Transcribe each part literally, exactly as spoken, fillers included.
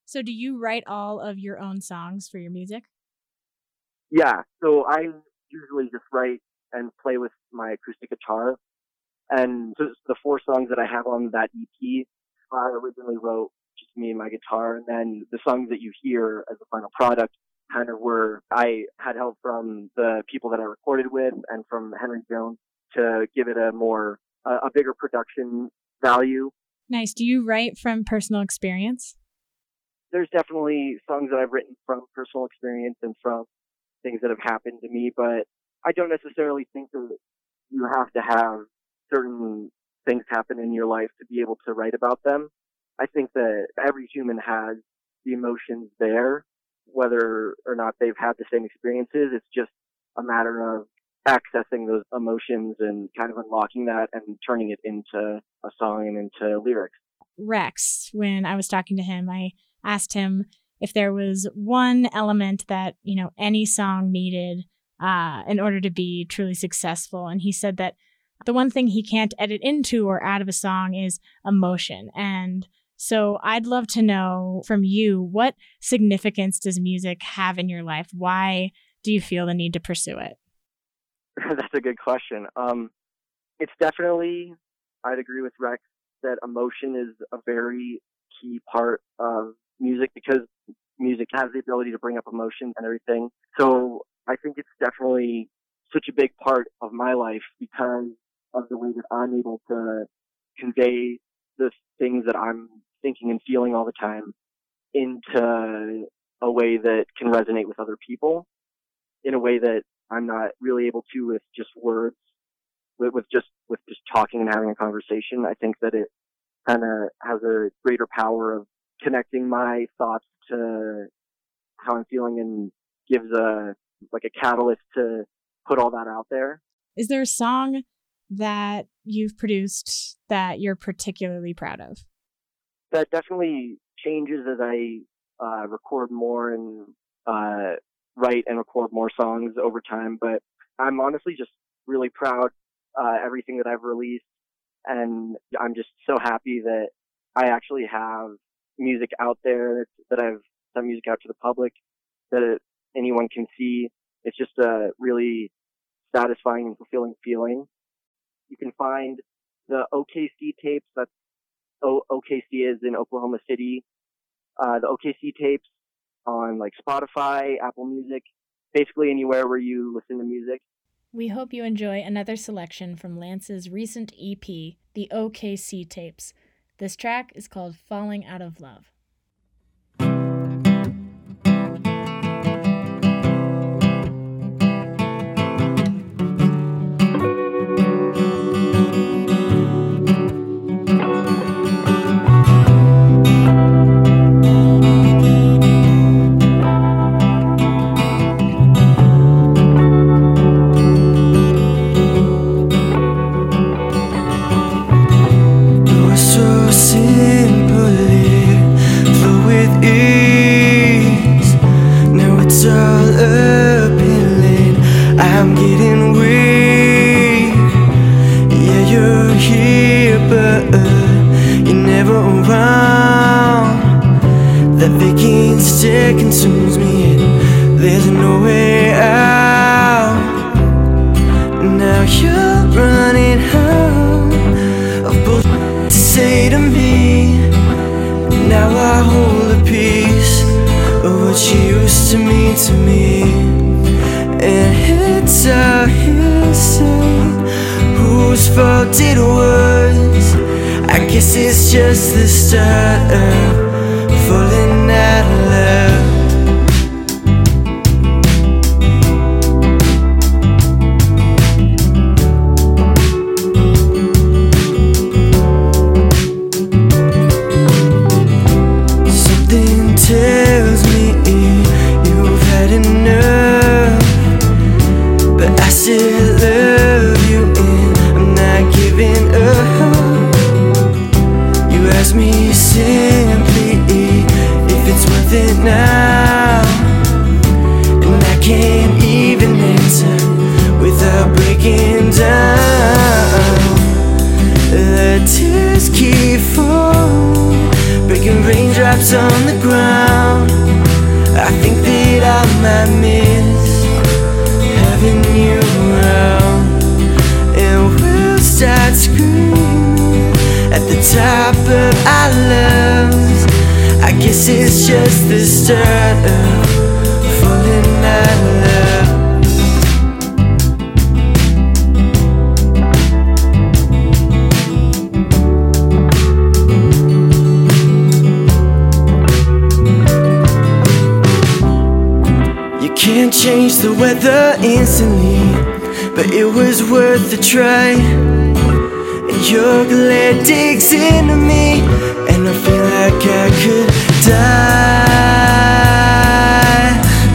So do you write all of your own songs for your music? Yeah, so I usually just write and play with my acoustic guitar. And so the four songs that I have on that E P, I originally wrote just me and my guitar. And then the songs that you hear as the final product kind of were, I had help from the people that I recorded with and from Henry Jones to give it a more, a, a bigger production value. Nice. Do you write from personal experience? There's definitely songs that I've written from personal experience and from things that have happened to me, but I don't necessarily think that you have to have certain things happen in your life to be able to write about them. I think that every human has the emotions there, whether or not they've had the same experiences. It's just a matter of accessing those emotions and kind of unlocking that and turning it into a song and into lyrics. Rex, when I was talking to him, I asked him if there was one element that, you know, any song needed uh, in order to be truly successful. And he said that the one thing he can't edit into or out of a song is emotion. And so I'd love to know from you, what significance does music have in your life? Why do you feel the need to pursue it? That's a good question. Um, it's definitely, I'd agree with Rex, that emotion is a very key part of music because music has the ability to bring up emotions and everything. So I think it's definitely such a big part of my life because of the way that I'm able to convey the things that I'm thinking and feeling all the time into a way that can resonate with other people in a way that I'm not really able to with just words, with, with just with just talking and having a conversation. I think that it kind of has a greater power of connecting my thoughts to how I'm feeling and gives a like a catalyst to put all that out there. Is there a song that you've produced that you're particularly proud of? That definitely changes as I uh, record more and uh, write and record more songs over time. But I'm honestly just really proud uh, everything that I've released, and I'm just so happy that I actually have music out there, that I've sent music out to the public, that it, anyone can see. It's just a really satisfying and fulfilling feeling. You can find the O K C tapes. That's o- OKC is in Oklahoma City. Uh, the O K C tapes on like Spotify, Apple Music, basically anywhere where you listen to music. We hope you enjoy another selection from Lance's recent E P, the O K C tapes. This track is called Falling Out of Love. Consumes me and there's no way out. Now you're running out of bullshit to say to me. Now I hold a piece of what you used to mean to me, and it's a hearsay whose fault it was. I guess it's just the start of falling out of love. Something tells me you've had enough, but I still love you and I'm not giving up. You ask me simply if it's worth it now, and I can't even answer without breaking down. The tears keep falling, breaking raindrops on the ground. might miss having you around, and we'll start screaming at the top of our lungs. I guess it's just the start of falling out of love. Can't change the weather instantly, but it was worth a try. And your glare digs into me, and I feel like I could die,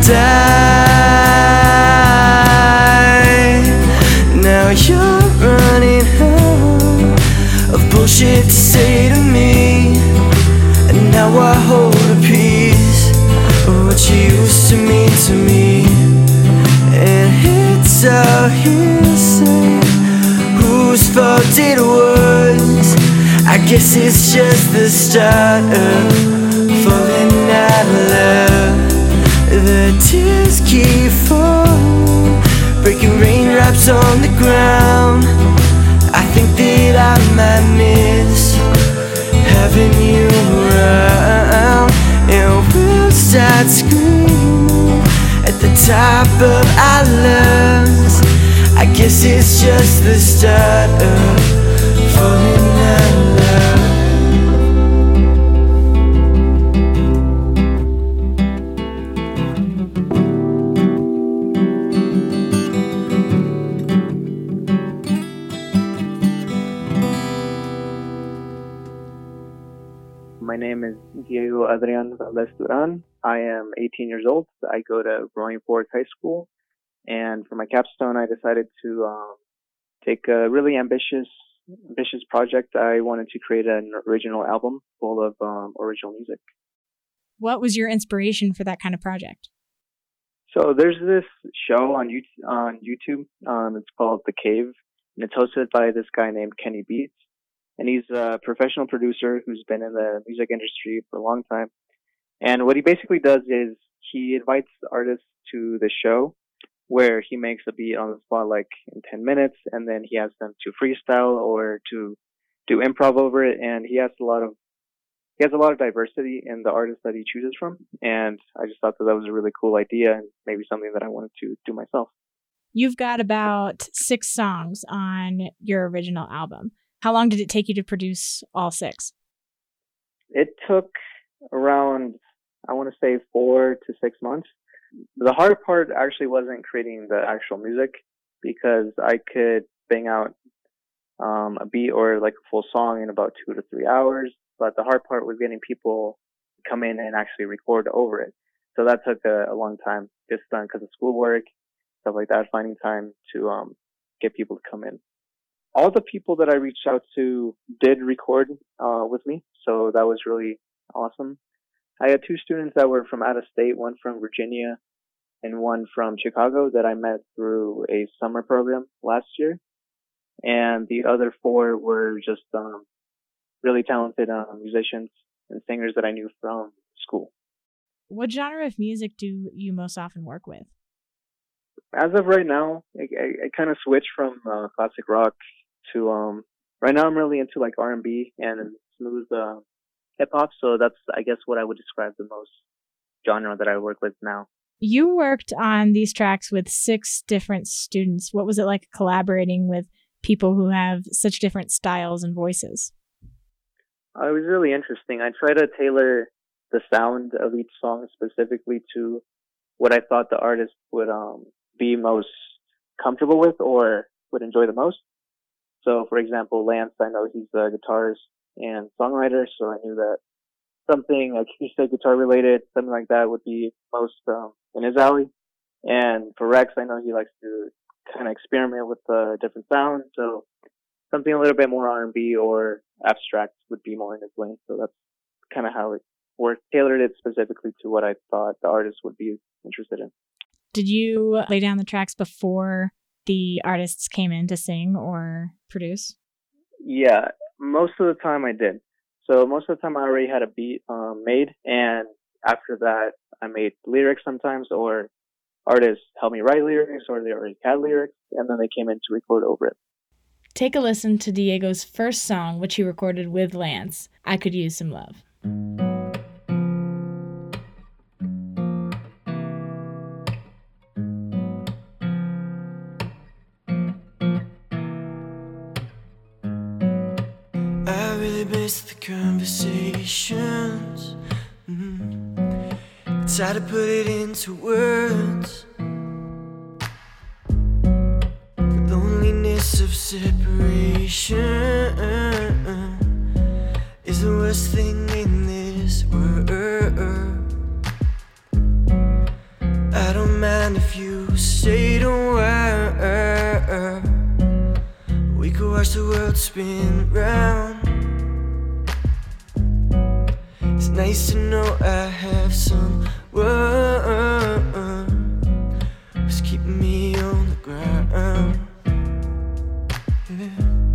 die. Now you're running out of bullshit to say to me, and now I hold a piece of what you used to mean to me. And it's all hearsay, whose fault it was. I guess it's just the start of falling out of love. The tears keep falling, breaking raindrops on the ground. I think that I might miss having you around, and we'll start screaming at the top of our lungs. I guess it's just the start of falling out of love. My name is Diego Adrian Valdez Duran. I am eighteen years old. I go to Roaring Fork High School. And for my capstone, I decided to um, take a really ambitious ambitious project. I wanted to create an original album full of um, original music. What was your inspiration for that kind of project? So there's this show on YouTube, on YouTube. Um, it's called The Cave, and it's hosted by this guy named Kenny Beats. And he's a professional producer who's been in the music industry for a long time. And what he basically does is he invites artists to the show where he makes a beat on the spot like in ten minutes, and then he asks them to freestyle or to do improv over it. And he has a lot of he has a lot of diversity in the artists that he chooses from. And I just thought that that was a really cool idea and maybe something that I wanted to do myself. You've got about six songs on your original album. How long did it take you to produce all six? It took around, I want to say, four to six months. The hard part actually wasn't creating the actual music, because I could bang out um, a beat or like a full song in about two to three hours. But the hard part was getting people to come in and actually record over it. So that took a, a long time, just done because of schoolwork, stuff like that, finding time to um, get people to come in. All the people that I reached out to did record uh, with me, so that was really awesome. I had two students that were from out of state, one from Virginia and one from Chicago, that I met through a summer program last year. And the other four were just um, really talented uh, musicians and singers that I knew from school. What genre of music do you most often work with? As of right now, I, I, I kind of switched from uh, classic rock to, um, right now I'm really into like R and B and smooth uh, hip hop. So that's, I guess, what I would describe the most genre that I work with now. You worked on these tracks with six different students. What was it like collaborating with people who have such different styles and voices? Uh, it was really interesting. I try to tailor the sound of each song specifically to what I thought the artist would um, be most comfortable with or would enjoy the most. So, for example, Lance, I know he's a guitarist and songwriter, so I knew that something acoustic guitar related, something like that would be most um, in his alley. And for Rex, I know he likes to kind of experiment with uh, different sounds, so something a little bit more R and B or abstract would be more in his lane. So that's kind of how it worked. Tailored it specifically to what I thought the artist would be interested in. Did you lay down the tracks before the artists came in to sing or produce? Yeah, most of the time I did. So most of the time I already had a beat um, made, and after that I made lyrics sometimes, or artists helped me write lyrics, or they already had lyrics, and then they came in to record over it. Take a listen to Diego's first song, which he recorded with Lance, I Could Use Some Love. I really miss the conversations. Mm. Try to put it into words. The loneliness of separation is the worst thing in this world. I don't mind if you stay a while. We could watch the world spin round. It's nice to know I have someone who's keeping me on the ground. Yeah.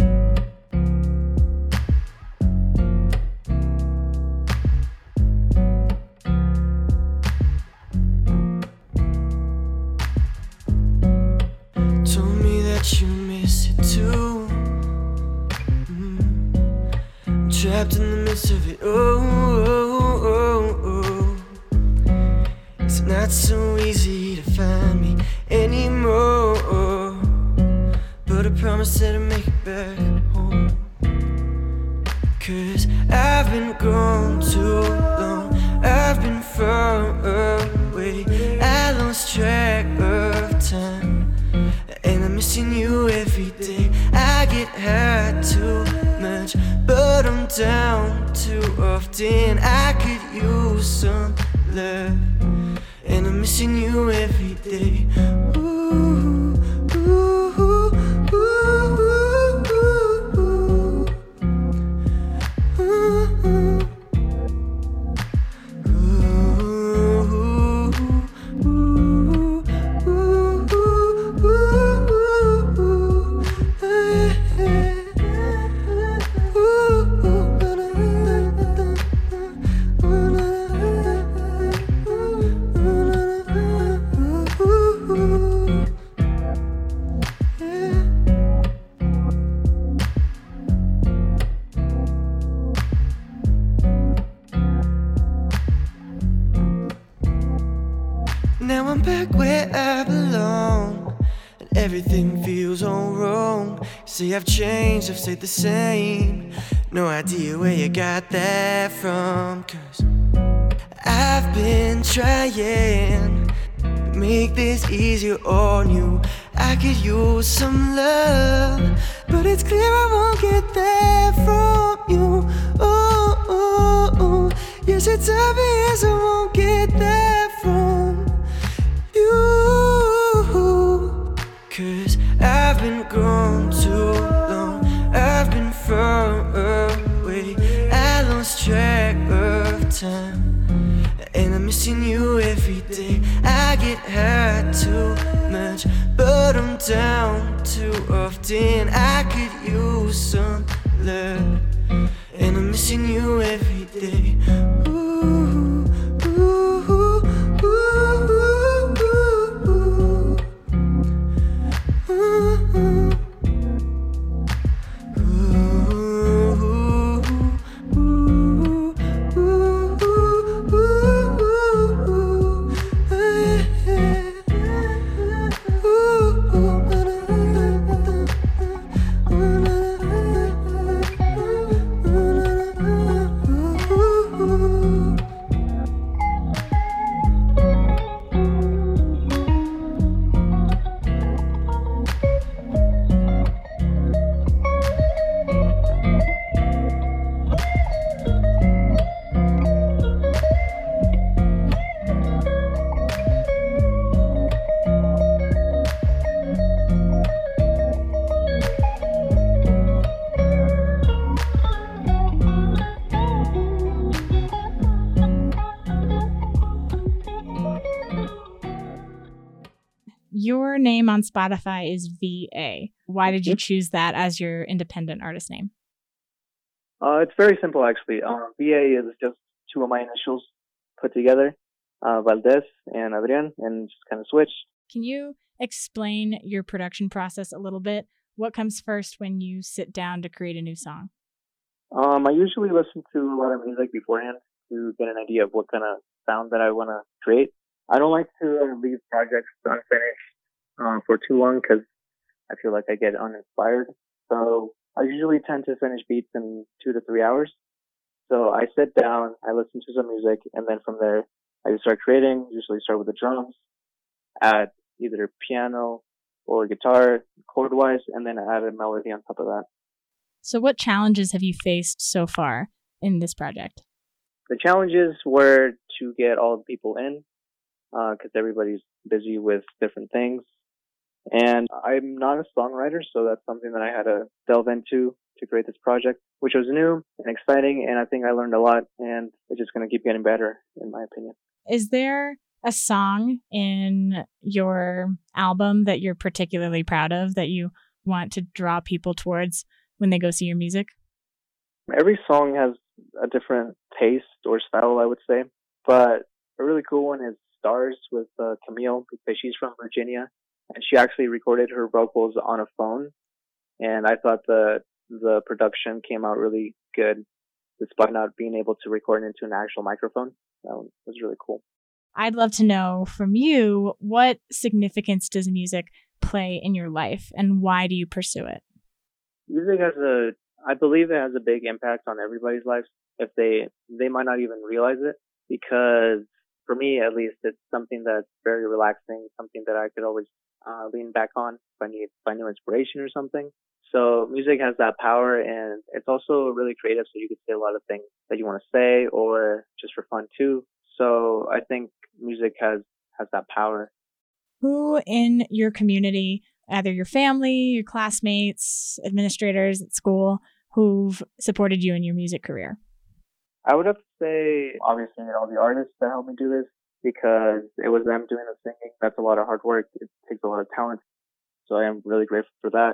Told me that you miss it too. Mm. I'm trapped in the midst of it. Oh, oh, oh, oh. It's not so easy to find me anymore, but I promise that I'll make it back home. Cause I've been gone too long, I've been far away, I lost track of time, and I'm missing you every day. I get high too much, but I'm down too often. I could use some love, and I'm missing you every day. Ooh, ooh, ooh, ooh, ooh, ooh. Now I'm back where I belong, and everything feels all wrong. See, I've changed, I've stayed the same. No idea where you got that from, cause I've been trying to make this easier on you. I could use some love, but it's clear I won't get that from you. Oh, oh, oh. Yes, it's obvious I won't get that from you. Cause I've been gone too long, I've been far away, I lost track of time, and I'm missing you every day. I get high too much, but I'm down too often. I could use some love, and I'm missing you every day. Ooh, ooh, ooh, ooh, ooh, ooh, ooh. Your name on Spotify is V A. Why did you choose that as your independent artist name? Uh, it's very simple, actually. Um, V A is just two of my initials put together. uh, Valdez and Adrian, and just kind of switched. Can you explain your production process a little bit? What comes first when you sit down to create a new song? Um, I usually listen to a lot of music beforehand to get an idea of what kind of sound that I want to create. I don't like to uh, leave projects unfinished uh, for too long because I feel like I get uninspired. So I usually tend to finish beats in two to three hours. So I sit down, I listen to some music, and then from there I just start creating. Usually start with the drums, add either piano or guitar chord-wise, and then add a melody on top of that. So what challenges have you faced so far in this project? The challenges were to get all the people in, because uh, everybody's busy with different things. And I'm not a songwriter, so that's something that I had to delve into to create this project, which was new and exciting, and I think I learned a lot, and it's just going to keep getting better, in my opinion. Is there a song in your album that you're particularly proud of, that you want to draw people towards when they go see your music? Every song has a different taste or style, I would say, but a really cool one is Stars with uh, Camille, because she's from Virginia, and she actually recorded her vocals on a phone, and I thought the the production came out really good, despite not being able to record into an actual microphone. That was really cool. I'd love to know from you, what significance does music play in your life, and why do you pursue it? Music has a, I believe it has a big impact on everybody's lives. If they, they might not even realize it, because for me, at least, it's something that's very relaxing, something that I could always uh, lean back on if I need, if I need inspiration or something. So music has that power, and it's also really creative, so you can say a lot of things that you want to say, or just for fun too. So I think music has, has that power. Who in your community, either your family, your classmates, administrators at school, who've supported you in your music career? I would have to say, obviously, all the artists that helped me do this, because it was them doing the singing. That's a lot of hard work. It takes a lot of talent. So I am really grateful for that.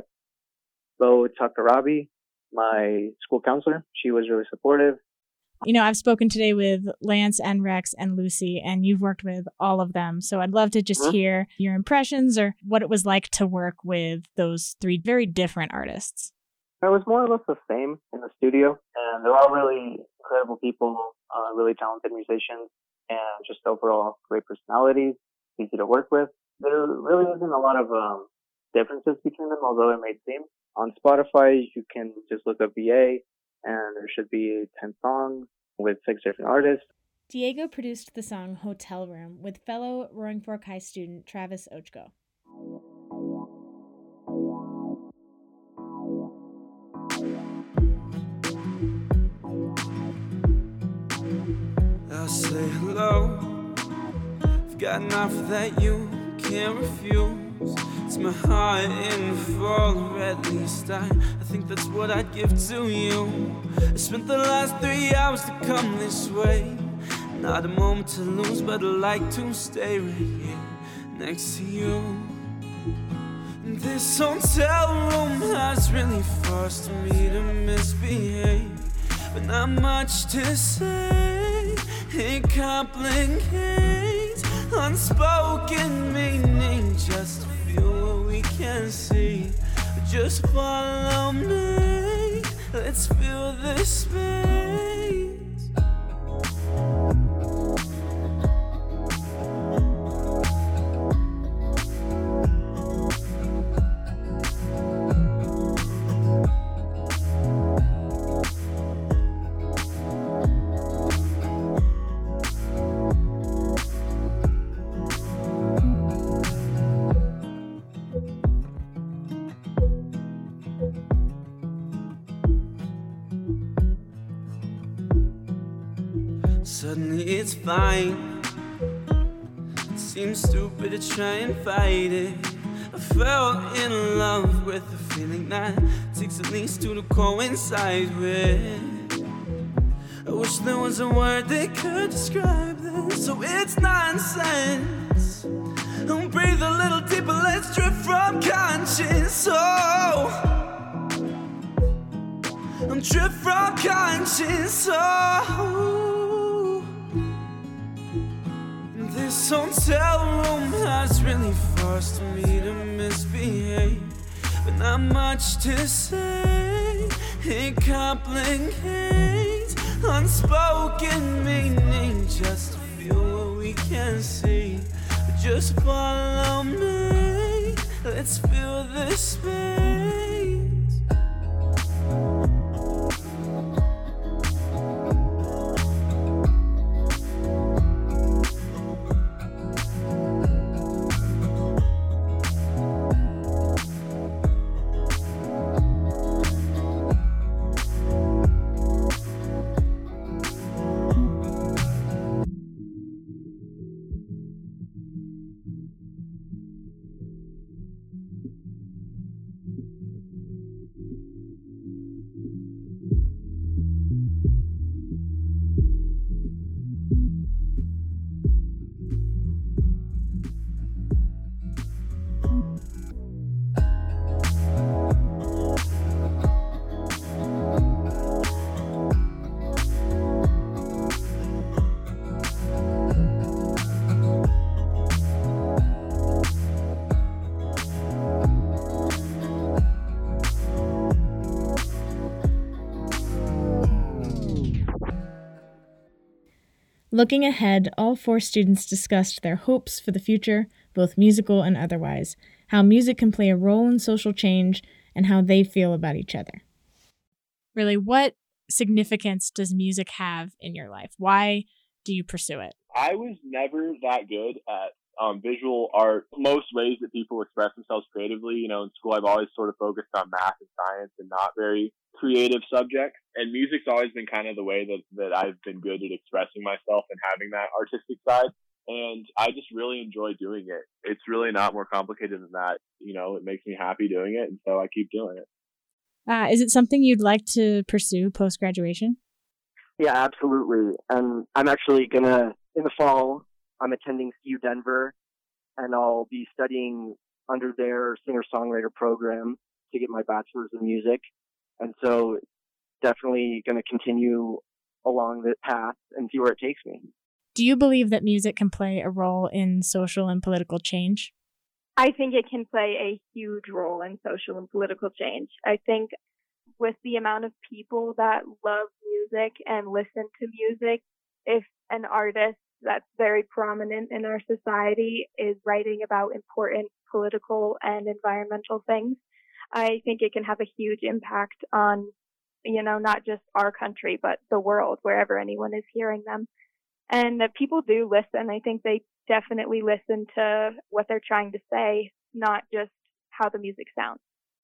So Takarabi, my school counselor, she was really supportive. You know, I've spoken today with Lance and Rex and Lucy, and you've worked with all of them. So I'd love to just mm-hmm. hear your impressions or what it was like to work with those three very different artists. It was more or less the same in the studio, and they're all really incredible people, uh, really talented musicians, and just overall great personalities, easy to work with. There really isn't a lot of um, differences between them, although it may seem. On Spotify, you can just look up V A, and there should be ten songs with six different artists. Diego produced the song Hotel Room with fellow Roaring Fork High student Travis Ochko. I'll say hello. I've got an offer that you can't refuse. It's my heart in full, or at least I, I think that's what I'd give to you. I spent the last three hours to come this way. Not a moment to lose, but I like to stay right here next to you. This hotel room has really forced me to misbehave, but not much to say. It complicates unspoken meaning, just to feel what we can see. But just follow me, let's fill this space. Suddenly it's fine. It seems stupid to try and fight it. I fell in love with the feeling that takes at least two to coincide with. I wish there was a word that could describe this, so it's nonsense. Don't breathe a little deeper, let's drift from conscience. Oh, I'm drift from conscience. Oh, So tell them that's really forced me to misbehave, but not much to say. It complicates unspoken meaning just to feel what we can't see. But just follow me, let's fill this space. Looking ahead, all four students discussed their hopes for the future, both musical and otherwise, how music can play a role in social change, and how they feel about each other. Really, what significance does music have in your life? Why do you pursue it? I was never that good at um, visual art. Most ways that people express themselves creatively, you know, in school I've always sort of focused on math and science and not very creative subjects. And music's always been kind of the way that, that I've been good at expressing myself and having that artistic side. And I just really enjoy doing it. It's really not more complicated than that. You know, it makes me happy doing it. And so I keep doing it. Uh, is it something you'd like to pursue post-graduation? Yeah, absolutely. And I'm actually going to, in the fall, I'm attending C U Denver, and I'll be studying under their singer-songwriter program to get my bachelor's in music. And so definitely going to continue along that path and see where it takes me. Do you believe that music can play a role in social and political change? I think it can play a huge role in social and political change. I think with the amount of people that love music and listen to music, if an artist that's very prominent in our society is writing about important political and environmental things, I think it can have a huge impact on, you know, not just our country, but the world, wherever anyone is hearing them. And that people do listen. I think they definitely listen to what they're trying to say, not just how the music sounds.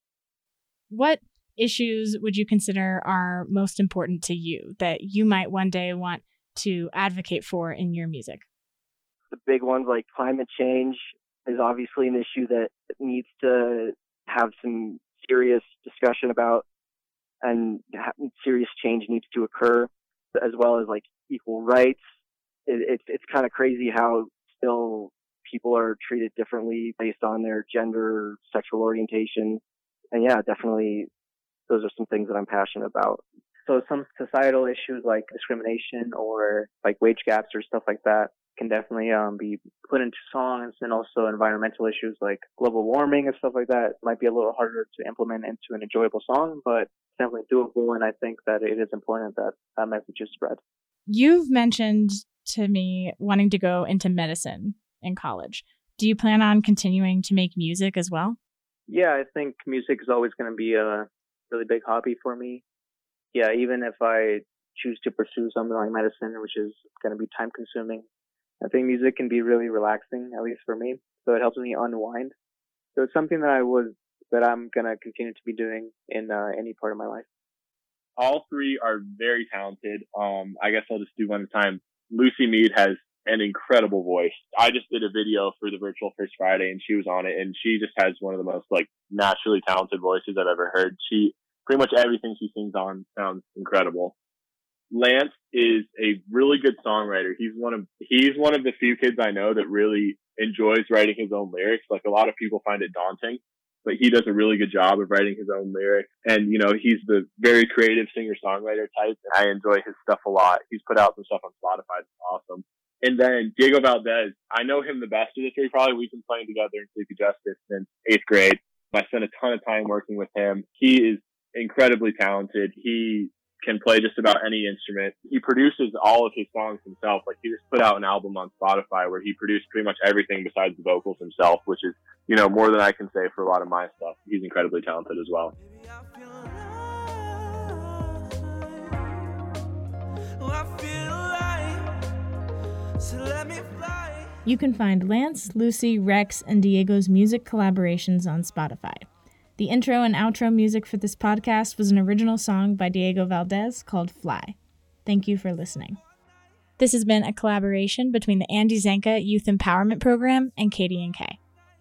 What issues would you consider are most important to you that you might one day want to advocate for in your music? The big ones like climate change is obviously an issue that needs to have some serious discussion about, and serious change needs to occur, as well as like equal rights. It, it's it's kind of crazy how still people are treated differently based on their gender, sexual orientation. And yeah, definitely those are some things that I'm passionate about. So some societal issues like discrimination or like wage gaps or stuff like that can definitely um, be put into songs, and also environmental issues like global warming and stuff like that might be a little harder to implement into an enjoyable song, but definitely doable. And I think that it is important that that message is spread. You've mentioned to me wanting to go into medicine in college. Do you plan on continuing to make music as well? Yeah, I think music is always going to be a really big hobby for me. Yeah, even if I choose to pursue something like medicine, which is going to be time consuming, I think music can be really relaxing, at least for me. So it helps me unwind. So it's something that I was, that I'm going to continue to be doing in uh, any part of my life. All three are very talented. Um, I guess I'll just do one at a time. Lucy Mead has an incredible voice. I just did a video for the virtual First Friday, and she was on it, and she just has one of the most like naturally talented voices I've ever heard. She pretty much everything she sings on sounds incredible. Lance is a really good songwriter. He's one of he's one of the few kids I know that really enjoys writing his own lyrics. Like, a lot of people find it daunting, but he does a really good job of writing his own lyrics. And, you know, he's the very creative singer-songwriter type, and I enjoy his stuff a lot. He's put out some stuff on Spotify that's awesome. And then Diego Valdez, I know him the best of the three. Probably we've been playing together in Sleepy Justice since eighth grade. I spent a ton of time working with him. He is incredibly talented. He can play just about any instrument. He produces all of his songs himself. Like, he just put out an album on Spotify where he produced pretty much everything besides the vocals himself, which is, you know, more than I can say for a lot of my stuff. He's incredibly talented as well. You can find Lance, Lucy, Rex, and Diego's music collaborations on Spotify. The intro and outro music for this podcast was an original song by Diego Valdez called Fly. Thank you for listening. This has been a collaboration between the Andy Zanka Youth Empowerment Program and K D N K.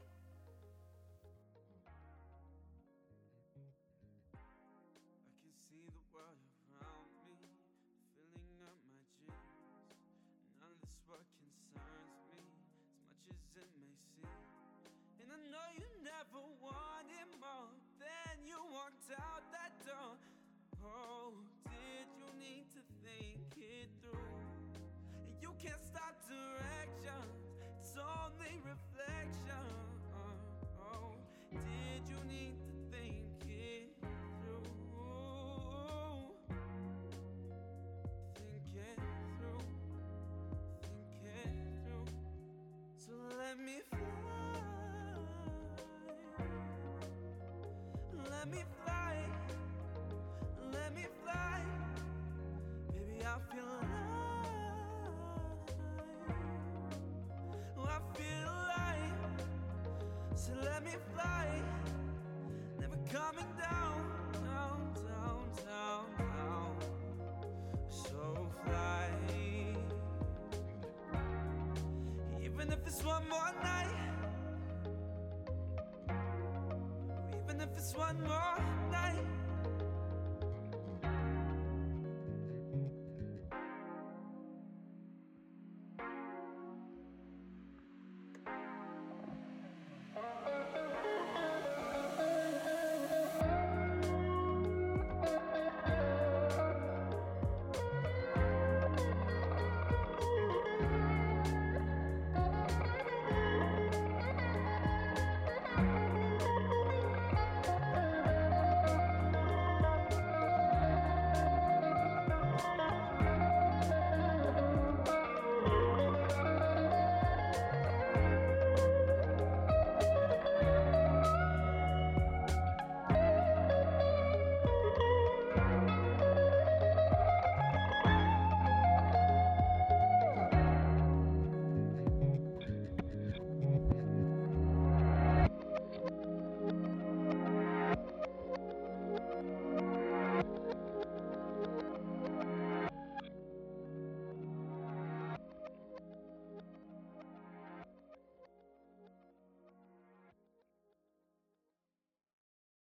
Out that door. Oh, did you need to think it through? You can't stop directions, it's only reflection. Oh, did you need to think it through? Think it through, think it through. So let me fly, let me fly. Let me fly, baby, I feel alive. Oh, I feel alive. So let me fly, never coming down, down, down, down, down. So fly, even if it's one more night, even if it's one more.